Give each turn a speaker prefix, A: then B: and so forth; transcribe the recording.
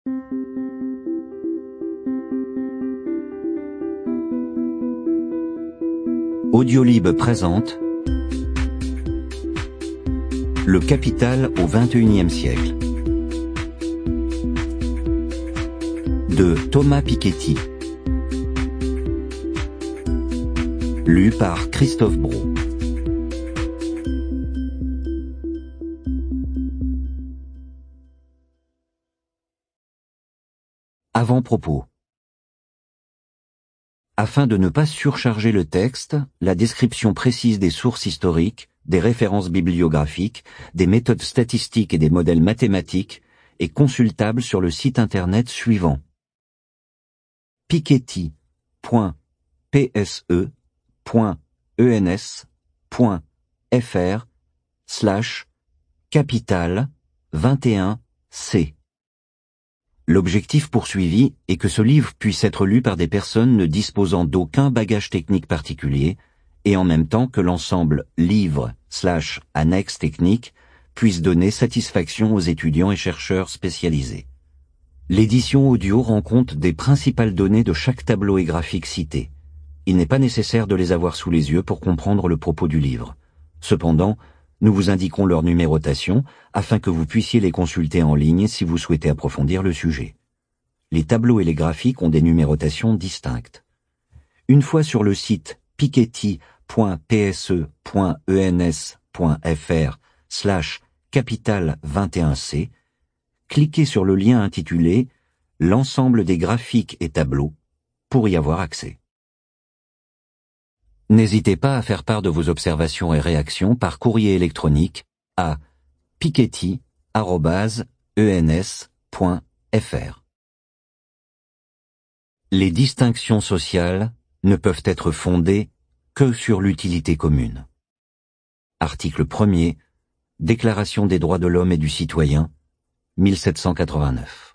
A: Audiolib présente Le Capital au XXIe siècle de Thomas Piketty, lu par Christophe Brault. Avant-propos. Afin de ne pas surcharger le texte, la description précise des sources historiques, des références bibliographiques, des méthodes statistiques et des modèles mathématiques est consultable sur le site internet suivant: piketty.pse.ens.fr/capital21c. L'objectif poursuivi est que ce livre puisse être lu par des personnes ne disposant d'aucun bagage technique particulier et en même temps que l'ensemble livre/annexe technique puisse donner satisfaction aux étudiants et chercheurs spécialisés. L'édition audio rend compte des principales données de chaque tableau et graphique cité. Il n'est pas nécessaire de les avoir sous les yeux pour comprendre le propos du livre. Cependant, nous vous indiquons leur numérotation afin que vous puissiez les consulter en ligne si vous souhaitez approfondir le sujet. Les tableaux et les graphiques ont des numérotations distinctes. Une fois sur le site piketty.pse.ens.fr/capital21c, cliquez sur le lien intitulé « L'ensemble des graphiques et tableaux » pour y avoir accès. N'hésitez pas à faire part de vos observations et réactions par courrier électronique à piketty@ens.fr. Les distinctions sociales ne peuvent être fondées que sur l'utilité commune. Article 1er, Déclaration des droits de l'homme et du citoyen, 1789.